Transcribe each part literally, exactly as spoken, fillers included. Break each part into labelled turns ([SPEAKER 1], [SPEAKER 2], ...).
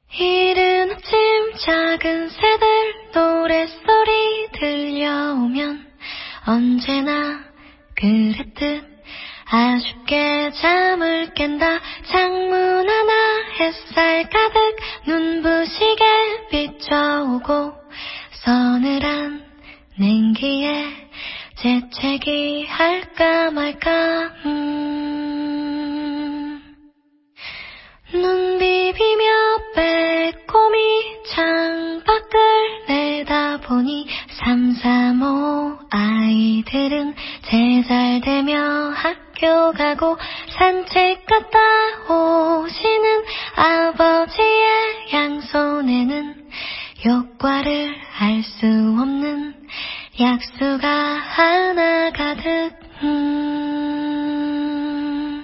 [SPEAKER 1] 이른 아침 작은 새들 노랫소리 들려오면 언제나 그랬듯 아쉽게 잠을 깬다. 창문 하나 햇살 가득 눈부시게 비춰오고 서늘한 냉기에 재채기 할까 말까. 음. 눈 비비며 빼꼼히 창밖을 내다보니 삼삼오오 아이들은 세 살 되며 학교 가고 산책 갔다 오시는 아버지의 양손에는 효과를 알 수 없는 약수가 하나 가득. 음.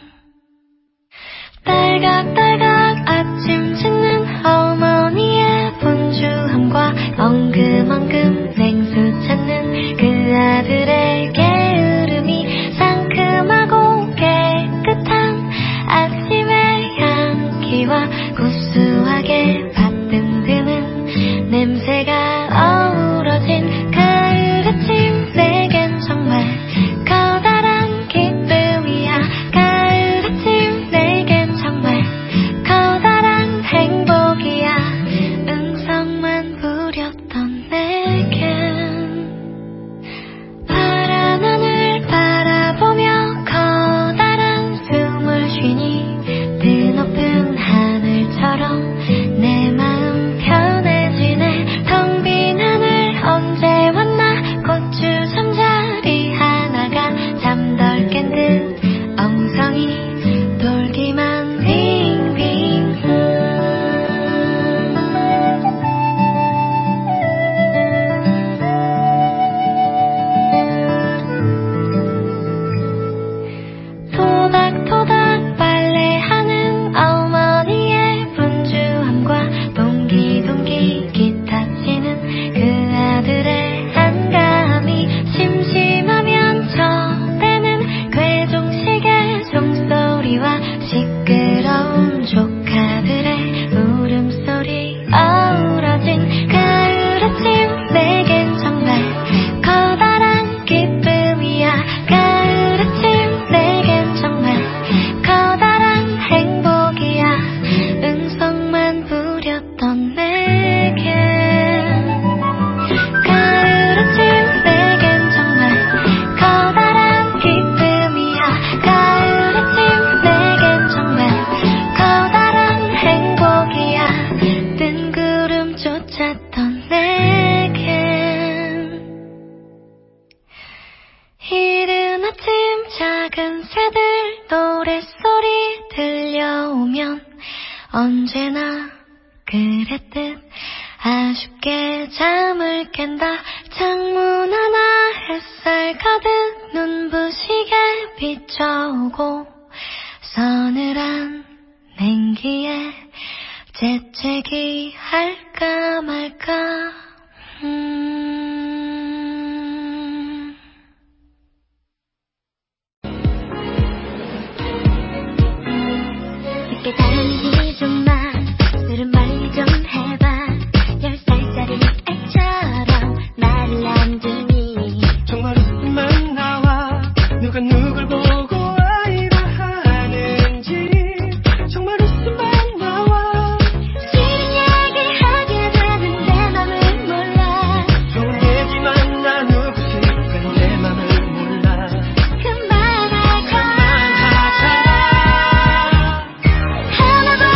[SPEAKER 1] 딸각딸각 아침 짓는 어머니의 분주함과 엉금엉금 냉수 찾는 그 아들의 게으름이 상큼하고 깨끗한 아침의 향기와 구수하게 밭든드는 냄새가 어우러진 가을 아침. 내겐 정말 커다란 기쁨이야. 가을 아침 내겐 정말 커다란 행복이야. 응성만 부렸던 내겐 파란 하늘 바라보며 커다란 숨을 쉬니 드높은 하늘처럼 내 마음 편해지네. 텅 빈 하늘 언제 왔나. 고추 잠자리 하나가 잠덜 깬 듯 엉성이 돌기만 빙빙. 토닥토닥 빨래하는 어머니의 분주함과 동기동기 기타 치는 그 아들의 한가함이 심심하면 저때는 괴종식의 종소리와 시끄러운 조카들의 울음소리 어우러진 가을 아침. 내겐 정말 커다란 기쁨이야. 가을 아침 내겐 정말 커다란 행복이야. 응성만 부렸던 내겐 가을 아침 내겐 정말 커다란 기쁨이야. 가을 아침 내겐 정말 커다란 행복이야. 뜬구름 쫓았던 내겐 이른 아침 작은 새들 노랫소리 들려오면 언제나 그랬듯 아쉽게 잠을 깬다. 창문 하나 햇살 가득 눈부시게 비춰오고 서늘한 냉기에 재채기 할까 말까. 음. 늦게 다니기 좀 마. 들은 말 좀 해봐. 열 살짜리 애처럼 말을 안 듣니.
[SPEAKER 2] 정말 웃음만 나와. 누가 누굴 보고 아이라 하는지. 정말 웃음만 나와.
[SPEAKER 1] 싫은 얘기 하게 되는 내 맘을 몰라.
[SPEAKER 2] 좋은 얘기만 나누고 싶은 내 맘을 몰라.
[SPEAKER 1] 그만하자.
[SPEAKER 2] 그만하자.
[SPEAKER 1] 하나도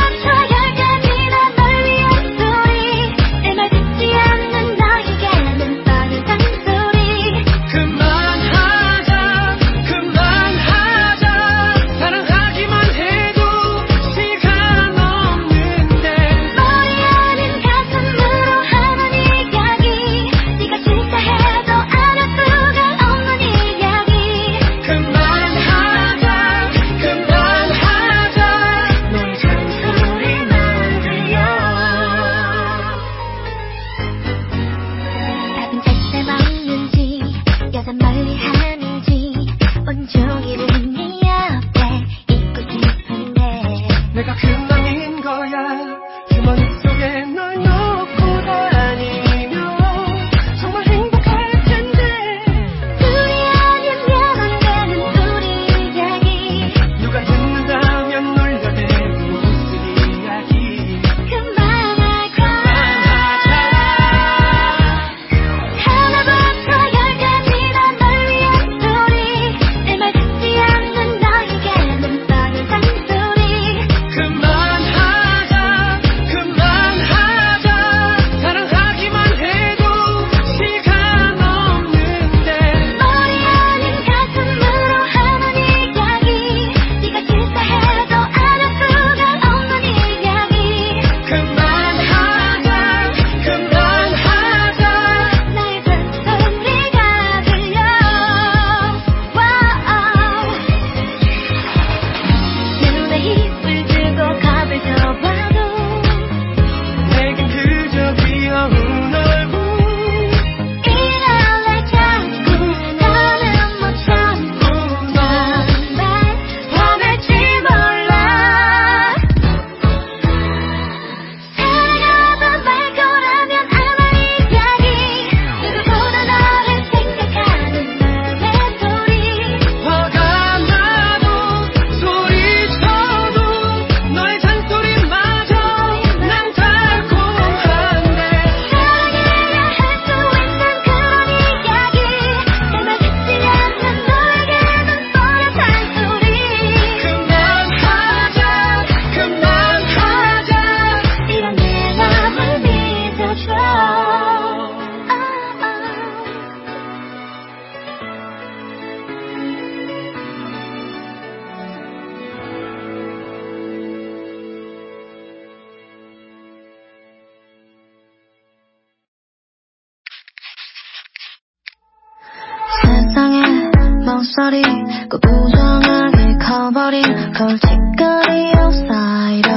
[SPEAKER 1] 멍설이 그 부정하게 커버린 골칫거리 outsider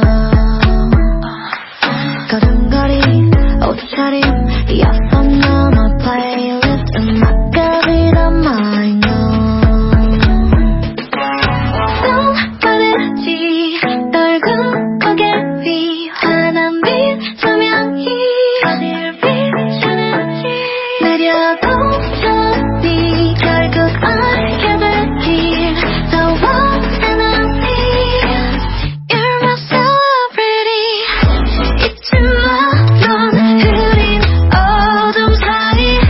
[SPEAKER 1] 걸음걸이 옷차림 이어폰 넘어 플레이리스트 음악까지 담아있는 손 빠르지 떨구고개 위 환한 빛 조명이 어딜 비추는지 내려보더니 결국 알게 될 길 The one and only You're my celebrity 잊지 마 넌 흐린 어둠 사이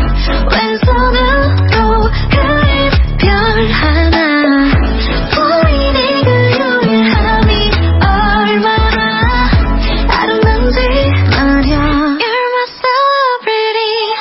[SPEAKER 1] 왼손으로 그린 별 하나 보이니 그 유일함이 얼마나 아름다운지 말야 You're my celebrity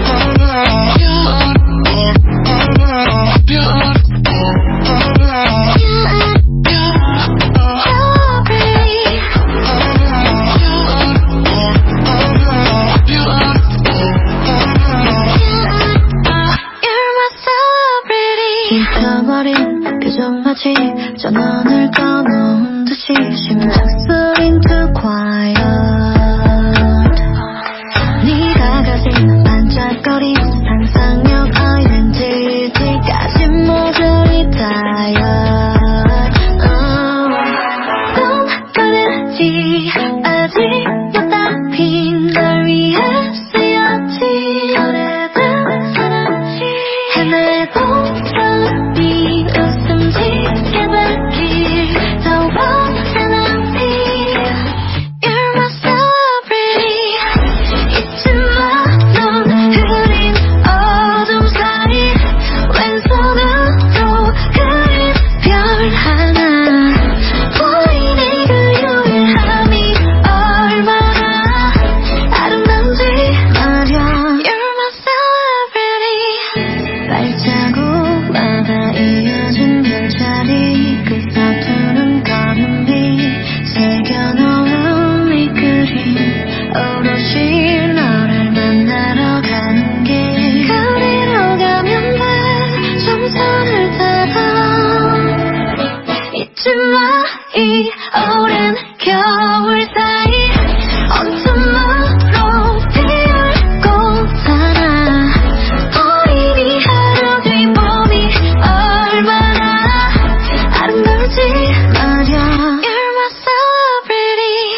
[SPEAKER 1] 잊혀버린 표정마치 전원을 꺼놓은 듯이 심장 소린 too quiet 네가 가진 반짝거린 상상력 아이덴티티까지 모조리 tired 손 빠르지 아직 못다 핀 널 위해 쓰였지 오래된 사랑지 헤매보더니 웃음 짓게 될 길 The one and only You're my celebrity 잊지 마 넌 흐린 어둠 사이 왼손으로 그린 별 하나 보이니 그 유일함이 얼마나 아름다운지 말야 You're my celebrity 발자국마다 이어진 별자리 그 서투른 걸음이 새겨놓은 이 그림 오롯이 너를 만나러 가는 길 거리로 가면 돼 정선을 따라 잊지 마 이 오랜 겨울 사이 언틈으로 피울 꽃 하나 보이니 하루 뒤 봄이 얼마나 아름다울지 말야 You're my celebrity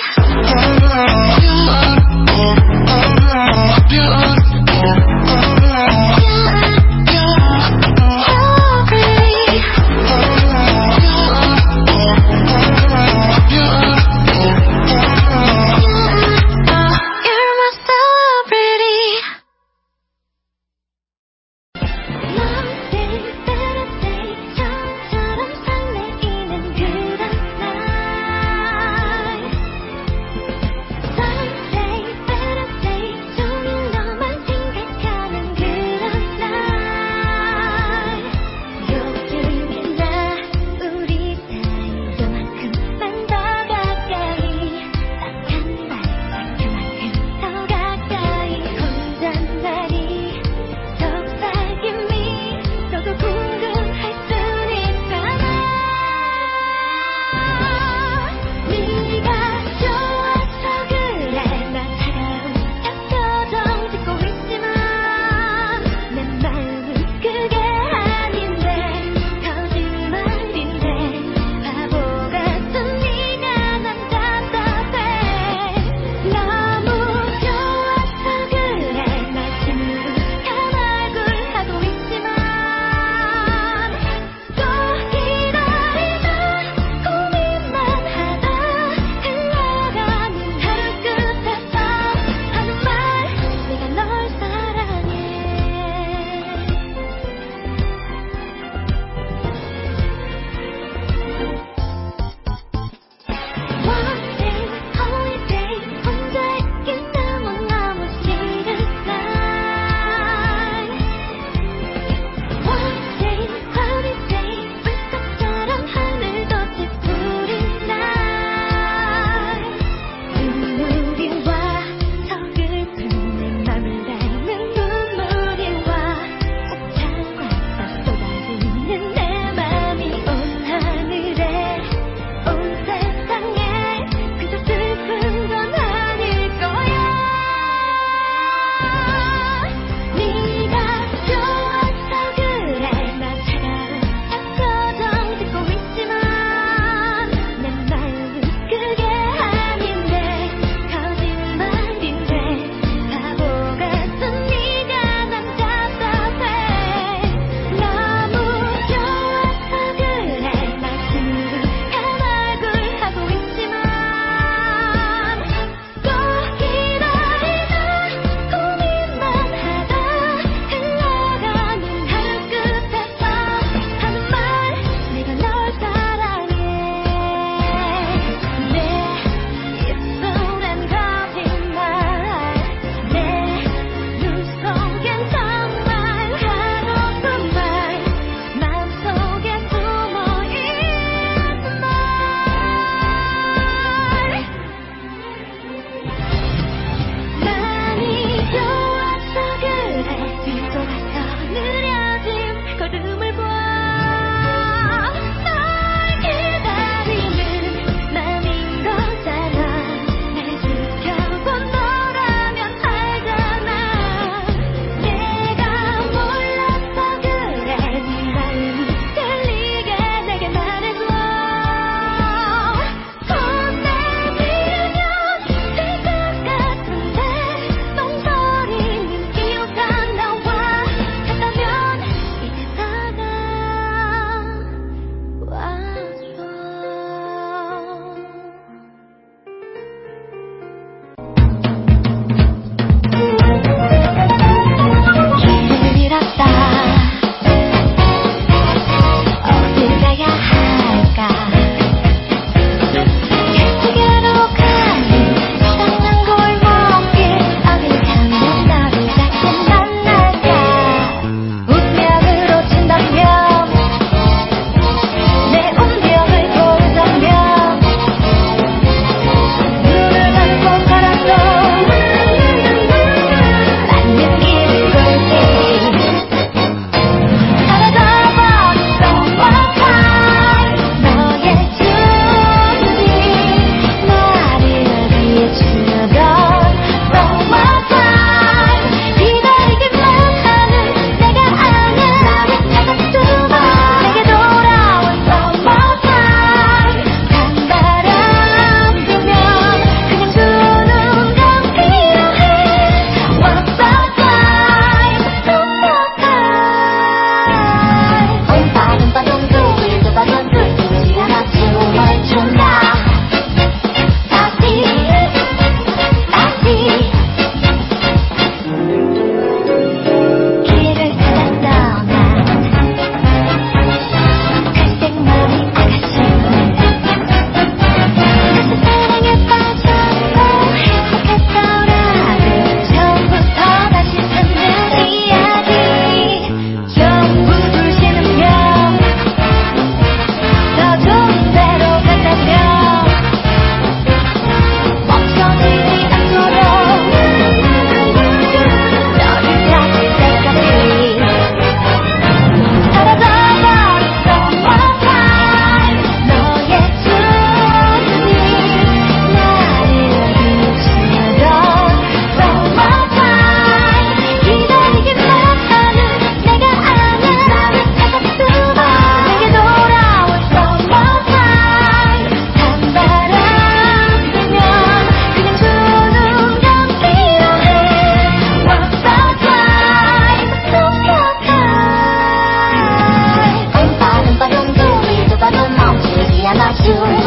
[SPEAKER 1] celebrity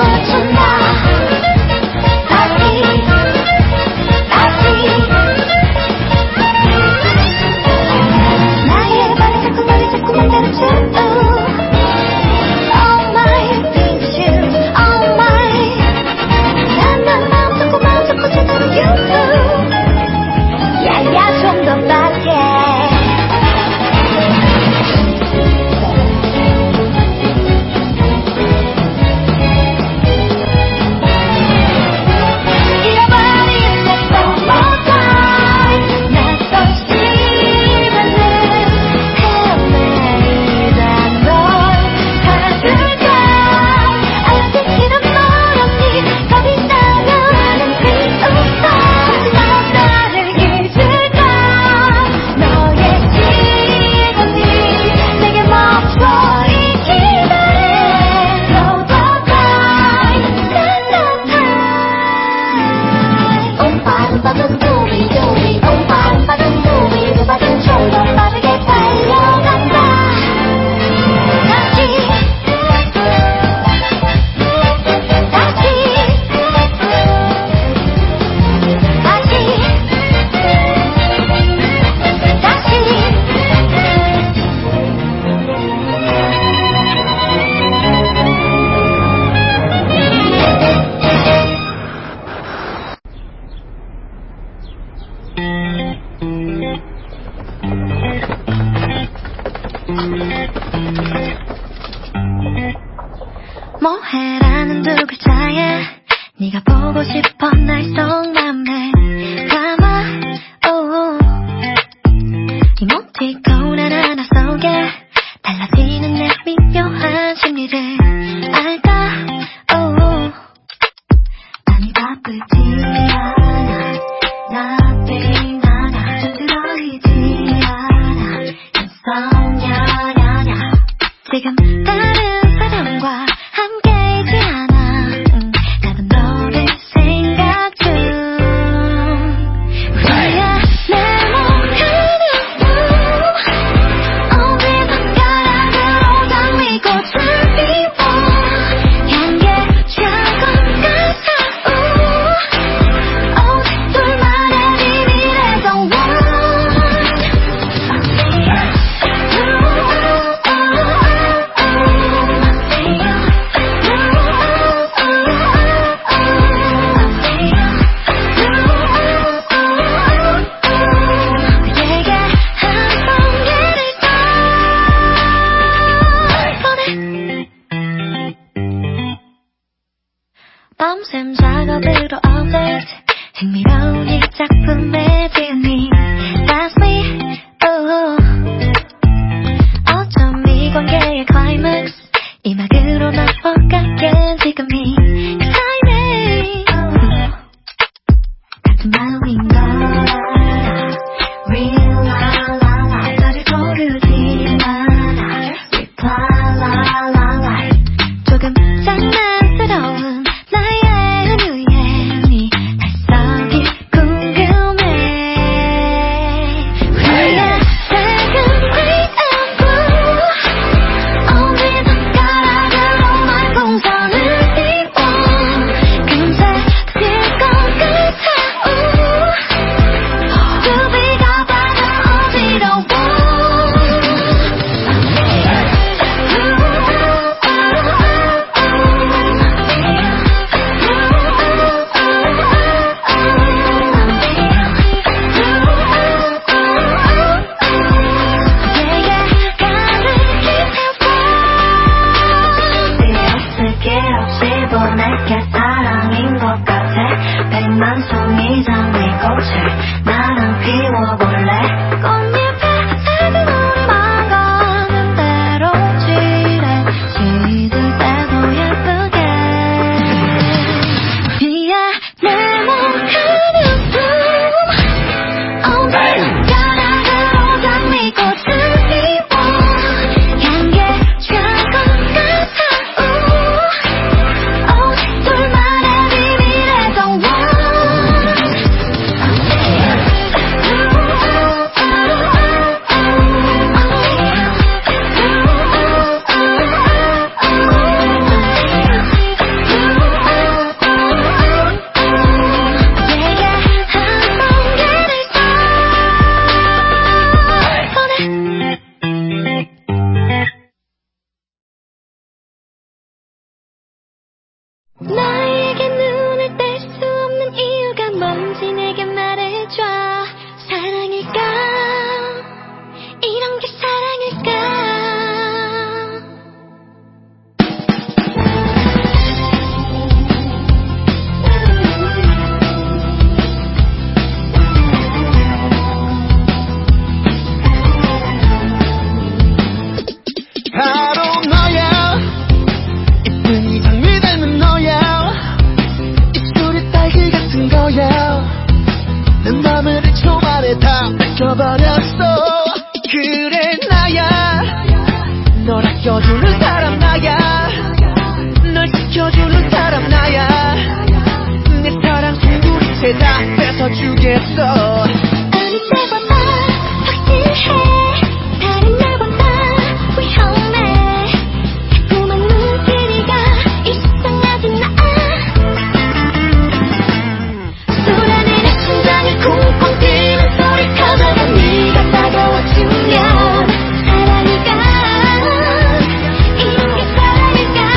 [SPEAKER 1] 뭐해라는 두 글자에 네가 보고 싶어 날 속맘에 담아 oh. 이모티콘 하나하나 속에 달라지는 내 미묘한 심리를 알까 oh. 아니 바쁘지 않아 nothing 나나 좀 들어있지 않아 insomnia 지금 다른 사람과 함께이지 않아 응, 나도 너를 생각 중 위에 네모난 눈 어디 손가락으로 장미꽃을 피워 향기에 취한 것 같아 오직 둘만의 비밀의 정원 밤샘 작업으로 update 흥미로운 이 작품의 재미 That's me oh. 어쩜 이 관계의 climax 이 막으로 넘어가게 지금이 그 타이밍 oh. 같은 마음인 걸 알아 Real la la la 너를 고르지 마라 Reply la la la 조금 장난스러운 나의 은유에 네 발성이 궁금해 위에 작은 green and blue 어디 손가락으로만 공선을 띄워 금세 질 것 같아 두비가 받아 어지러워 내게 사랑인 것 같아 백만 송이 장미꽃을 나랑 피워볼래 꽃잎에 새긴 우리만 가는 대로 칠해 시들 때도 예쁘게 위에 네모난 눈 어디 손가락으로 장미꽃을 피워 향기에 취한 것 같아 둘만의 비밀의 정원
[SPEAKER 2] 잊어버렸어. 그래 나야 널 아껴주는 사람 나야 널 지켜주는 사람 나야 내 사랑 송두리째 다 뺏어주겠어.
[SPEAKER 1] 어느 때보다 확실해 다른 날보다 위험해 자꾸만 눈길이가 이상하진 않아. 쏟아내는 심장이 쿵쿵 뛰는 소리 커져가 네가 다가와주면 사랑일까 이런 게 사랑일까.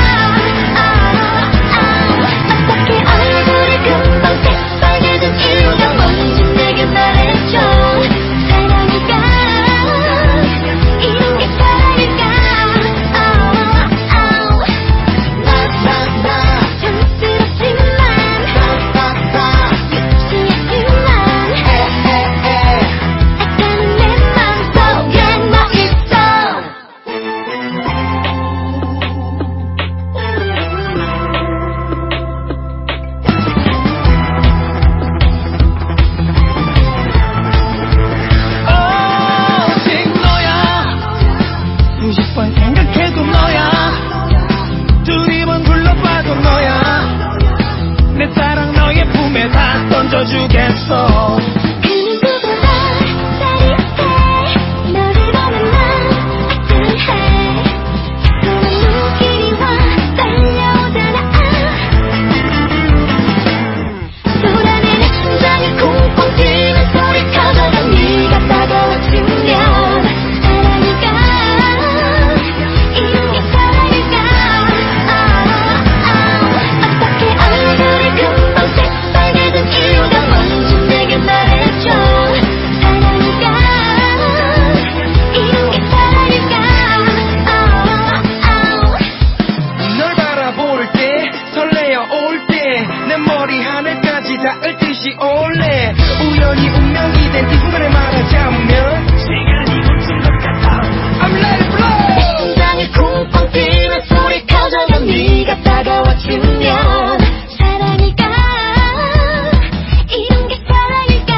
[SPEAKER 1] 어떻게 얼굴이 금방 새빨개진 이유가 뭔지 내게 말해줘. 사랑일까 이런 게 사랑일까. 나나나 촌스럽지만 나나나 육시하지만 에에에 아까는 내 맘속에 너 있어.
[SPEAKER 2] 오직 너야 수십 번 생각해도 너야 두세 번 불러봐도 너야 내 사랑 너의 품에 다 던져주겠어.
[SPEAKER 1] 그 누구보다 짜릿해 너를 보면 난 아찔해 자꾸만 눈길이 와 떨려오잖아. 쏟아내는 심장이 쿵쿵 뛰는 소리 커져가 네가 다가와주면 사랑일까 이런 게 사랑일까. 어떻게 얼굴이 금방 새빨개진 이유가 뭔지 내게 말해줘. 사랑일까 이런 게 사랑일까.
[SPEAKER 2] 널 바라볼 때 설레어 올 때 내 머리 하늘까지 닿을 듯이 올래. 우연히 운명이 된 이 순간을 말하자면 시간이 멈춘 것 같아. I'm let it blow.
[SPEAKER 1] 내 심장이 쿵쿵 뛰는 소리 커져가 네가 다가와주면 사랑일까 이런 게 사랑일까.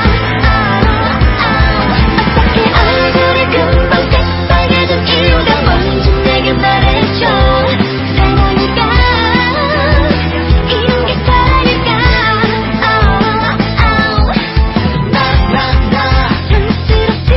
[SPEAKER 1] 어떻게 얼굴이 금방 새빨개진 이유가 뭔지 내게 말해줘. 사랑일까 이런 게 사랑일까. 나나나 촌스럽지만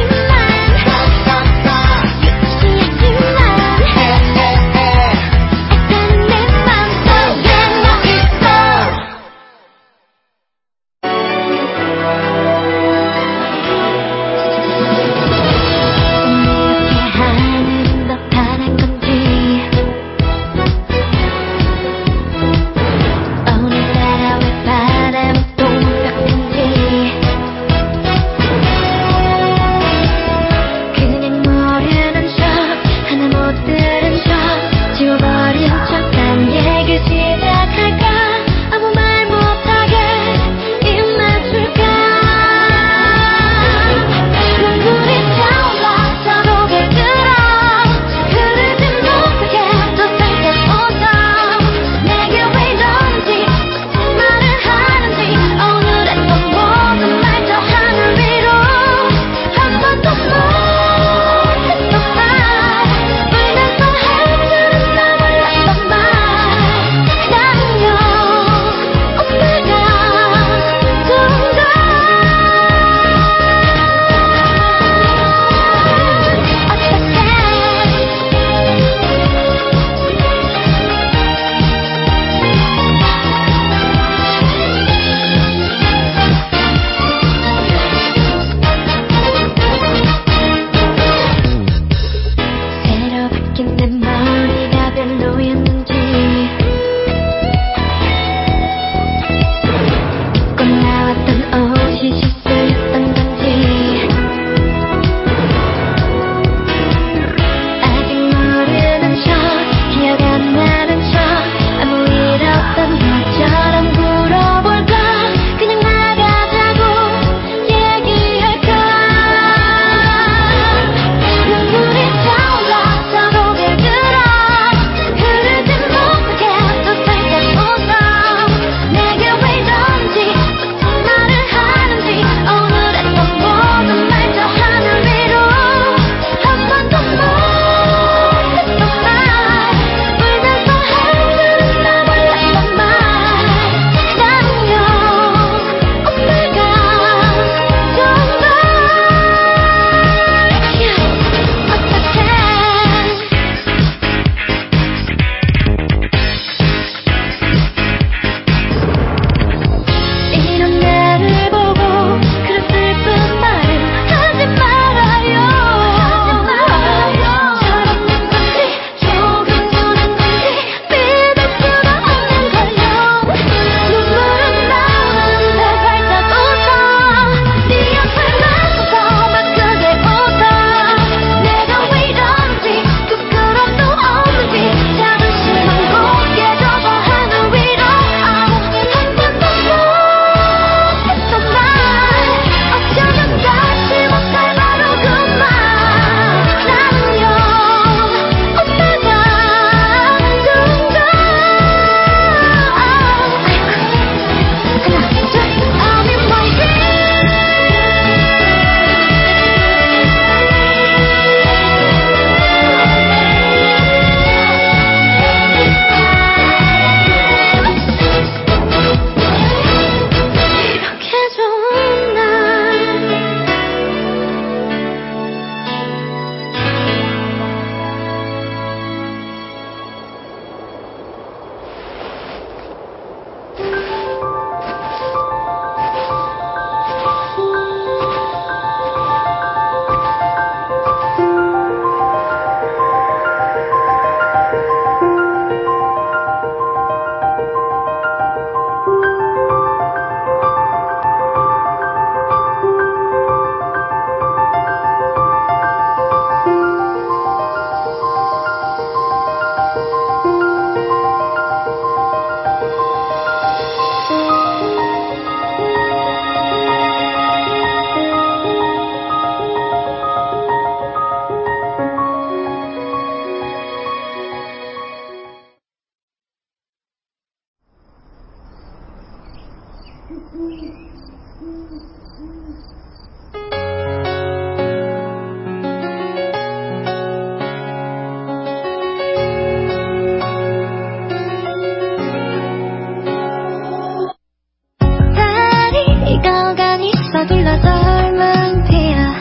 [SPEAKER 1] 달이 익어가니 서둘러 젊은 피야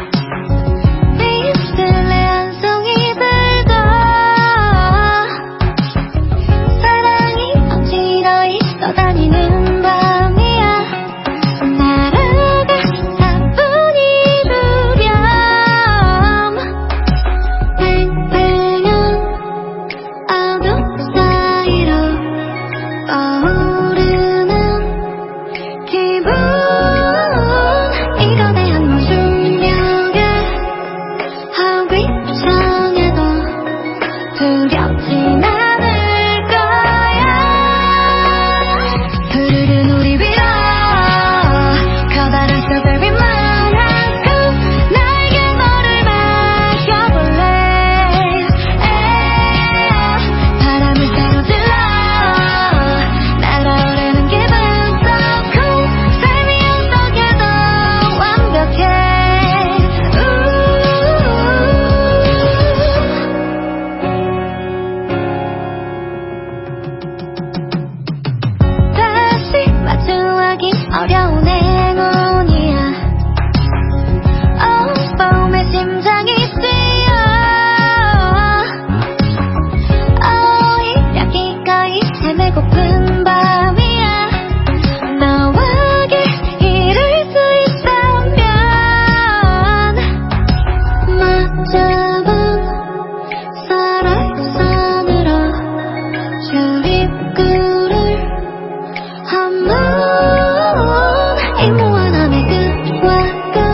[SPEAKER 1] 잎들레 한 송이 들고 사랑이 어지러 있어 다니는 밤이야 나라가 사뿐히 두렴 팽팽한 어둠 사이로 떠오르는 기분 이거 대한 모순력에 허귀청해도 두렵진 않을 거야 푸르른 우리 위로 커다란 스트로베리 만큼 나에게 너를 맡겨볼래 바람을 새로 질러 날아오르는 기분 so cool 삶이 어떻게도 완벽해 다시 마주하기 어려운 행운이야 어 봄에 심장이 뛰어 오히려 기꺼이 헤매고픈 밤이야 너에게 이룰 수 있다면 맞잡은 설악산으로 출입구를 한번 이 무한함의 끝과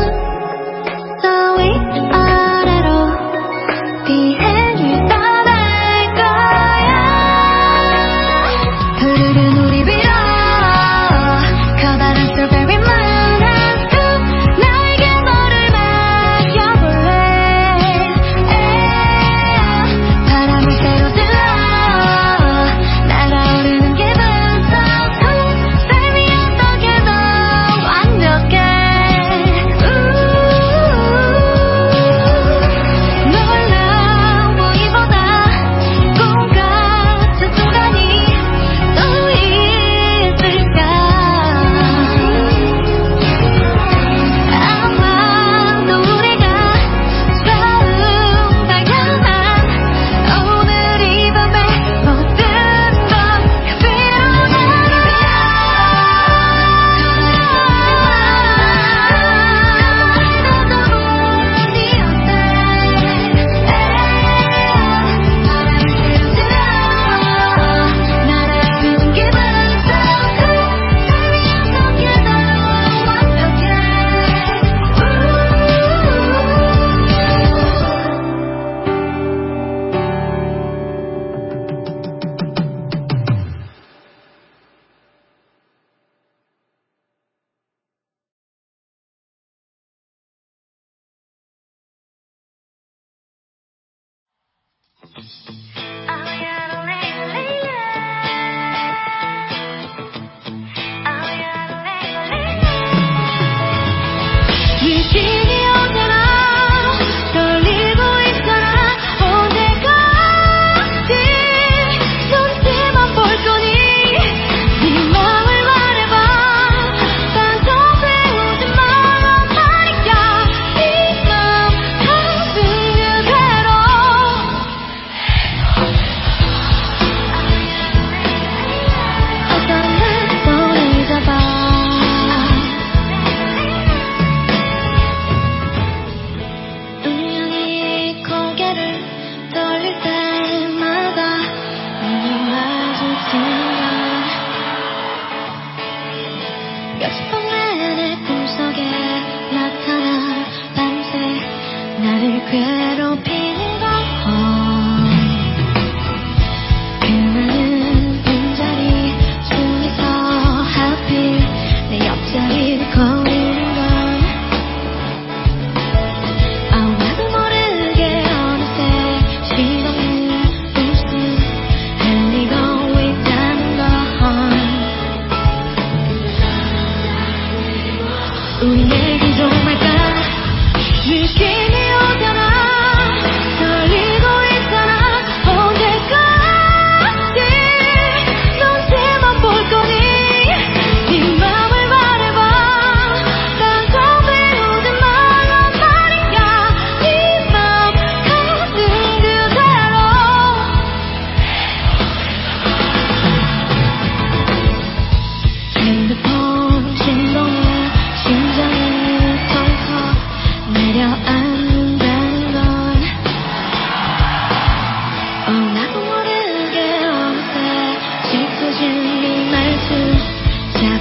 [SPEAKER 1] 끝 위아래로 비행을 떠날 거야 푸르른 우리 위로 커다란 스트로베리 만큼 나에게 너를 맡겨볼래 바람을 새로 질러 날아오르는 기분 so cool 삶이 어떻게도 완벽해 놀라운 보이보다 꿈 같은 순간이 또 있을까 아마도 우리가 처음 발견한 오늘 이 밤의 모든 건 날아오르는 기분 so cool 삶이 미신이 언제나 떨리고 있잖아 언제까지 눈치만 볼 거니 네 마음을 말해봐 단정 세우지 말란 말이야 이 맘 가진 그대로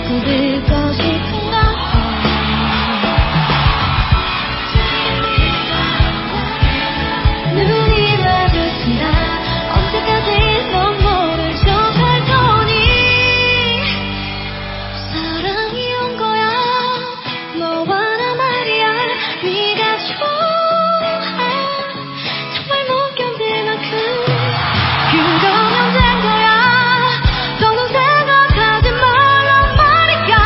[SPEAKER 1] 또 듣고 싶은 걸 눈이 마주친다 언제까지 넌 모른 척 할 거니 사랑이 온 거야 너와 나 말이야 네가 좋아 정말 못 견딜 만큼 그건 언젠 거야 더는 생각하지 말란 말이야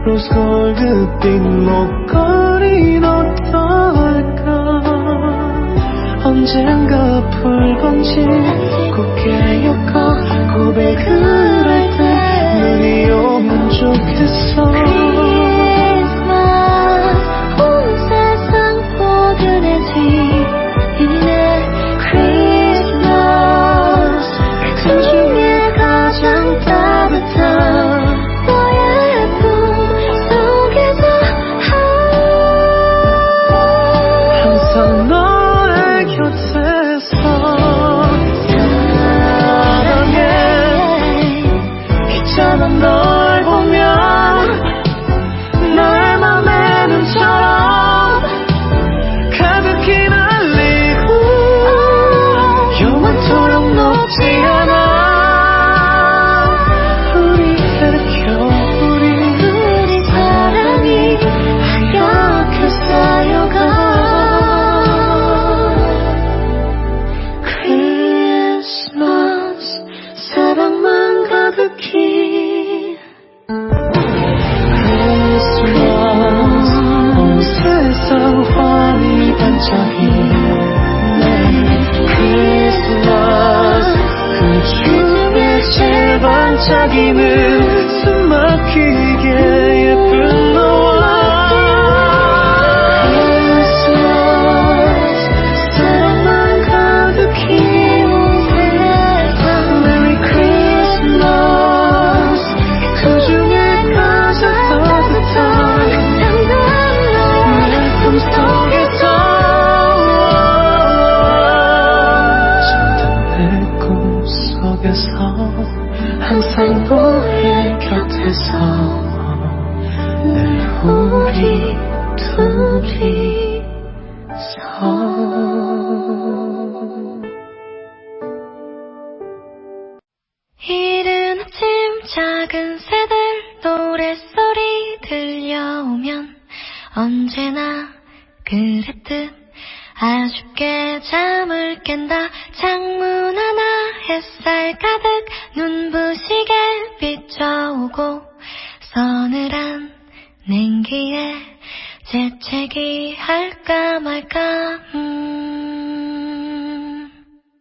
[SPEAKER 3] 로즈 골드빛 목걸이는 어떨까 언젠가 풀번지 곱게 엮어 고백을 할 때 눈이 오면 좋겠어 널 보면 너의 맘에 눈처럼 가득히 날리고 영원토록 녹지 않아 우리의 겨울이 우리 사랑이 하얗게 쌓여가 크리스마스 사랑만 가득히 환히 반짝이네 크리스마스 그 중에 제일 반짝이는 숨막히게 예쁜 너와 크리스마스 사랑만 가득히 온 세상 메리 크리스마스 그 중에 가장 따뜻한 속에서 잠든 내 꿈속에서 항상 너의 곁에서 늘 우리 둘이서
[SPEAKER 1] 이른 아침 작은 새들 노랫소리 들려오면 언제나 그랬듯 아쉽게 잠을 깬다 창문 하나 햇살 가득 눈부시게 비춰오고 서늘한 냉기에 재채기 할까 말까 음.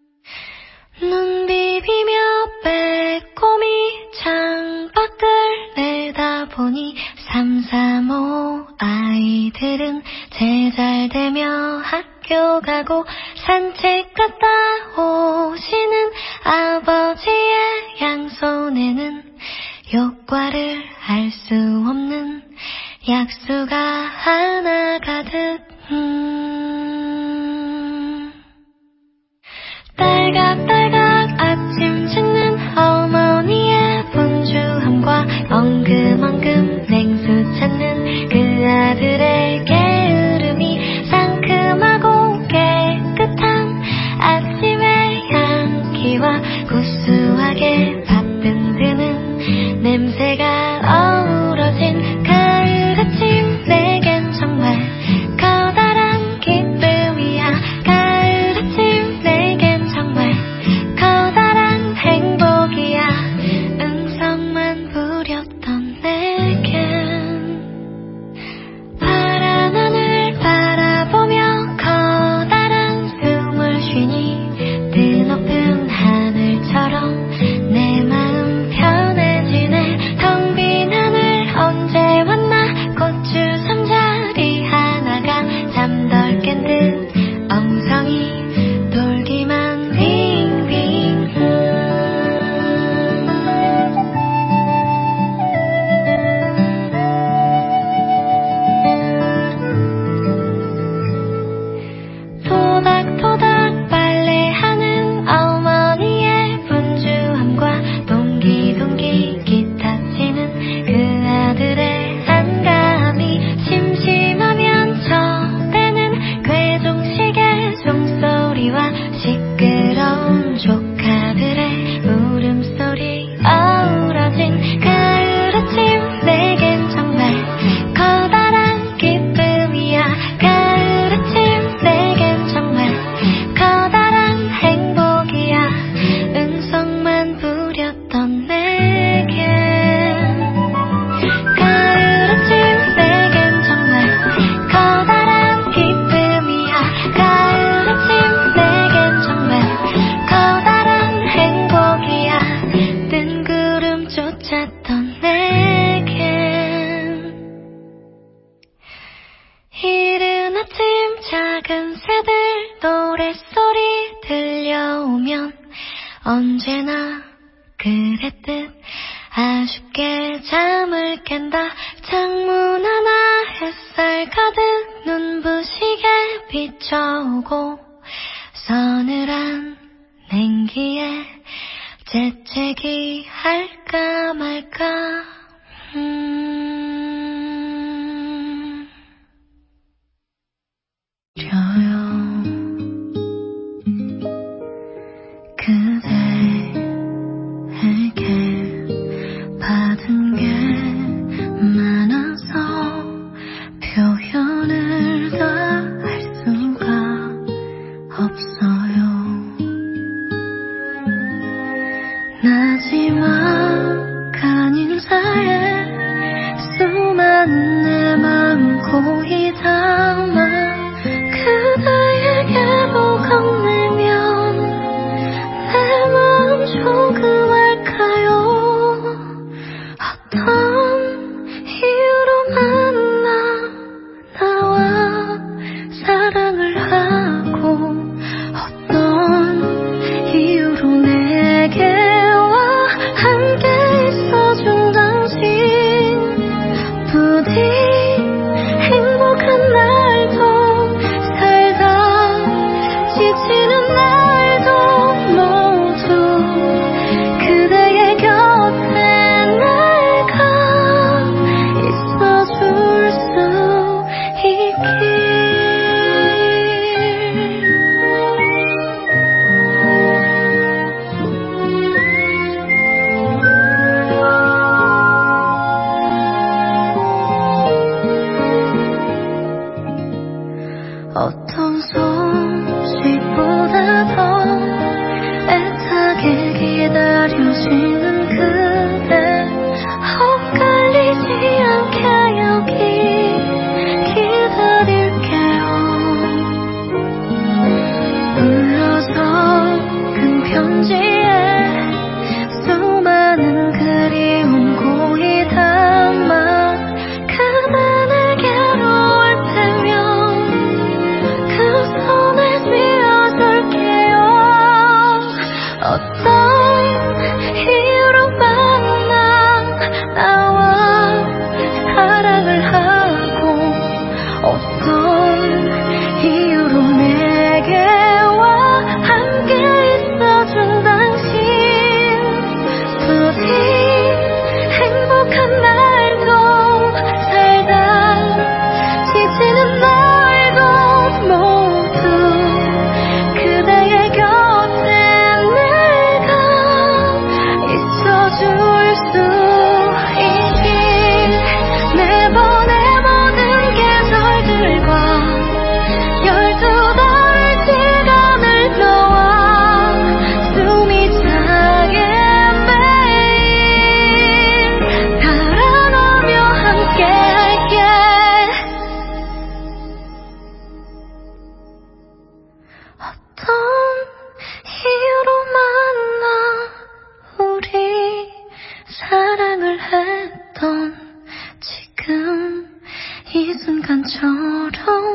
[SPEAKER 1] 눈 비비며 빼꼼히 창밖을 내다보니 삼삼오오 아이들은 제잘되며 학교 가고 산책 갔다 오시는 아버지의 양손에는 효과를 알 수 없는 약수가 하나 가득 음. 딸각딸각 아침 짓는 어머니의 분주함과 엉금엉금 냉수 찾는 그 아들의 게으름이 상큼하고 깨끗한 아침의 향기와 구수하게 밥흔드는 냄새가 어우러진 가을 아침 내겐 정말 커다란 기쁨이야 가을 아침 내겐 정말 커다란 행복이야 응성만 부렸던 내겐 파란 하늘 바라보며 커다란 숨을 쉬니 뜨높은 하늘처럼 내 마음 편해지네 텅 빈 하늘 언제 잠을 깬다. 창문 하나 햇살 가득 눈부시게 비춰오고 서늘한 냉기에 재채기 할까 말까. 음... 려요 그대에게 받은 게 많아서 표현을 다 할 수가 없어요. 나지막한 인사에 수많은 내 마음 고이 담아 그대에게로 건네면 내 마음 조금할까요? 어떤 이유로 만나 나와 사랑을 하고 어떤 이유로 내게 와 함께 있어준 당신 부디 행복한 날도 살다 지치는 날도 모두 그대의 곁에 내가 있어줄 수 있길. 어떤 소식보다 더 애타게 기다려지는 그대 엇갈리지 않게 여기 기다릴게요. 울려서 큰 편지에 수많은 그리움 고이 담아 그대에게로 올 테면 그 손에 쥐어줄게요. 어떤 이유로 만나 나와 사랑을 하고 어떤 이유로 내게 와 함께 있어준 당신 부디 행복한 날도 살다 지치는 날도 모두 그대의 곁에 내가 있어줄 수 있길. 매번의 모든 계절들과 열두 달의 시간을 너와 숨이 차게 매일 달아나며 함께 할게. 어떤 이유로 만나 우리 사랑을 했던 지금 이 순간처럼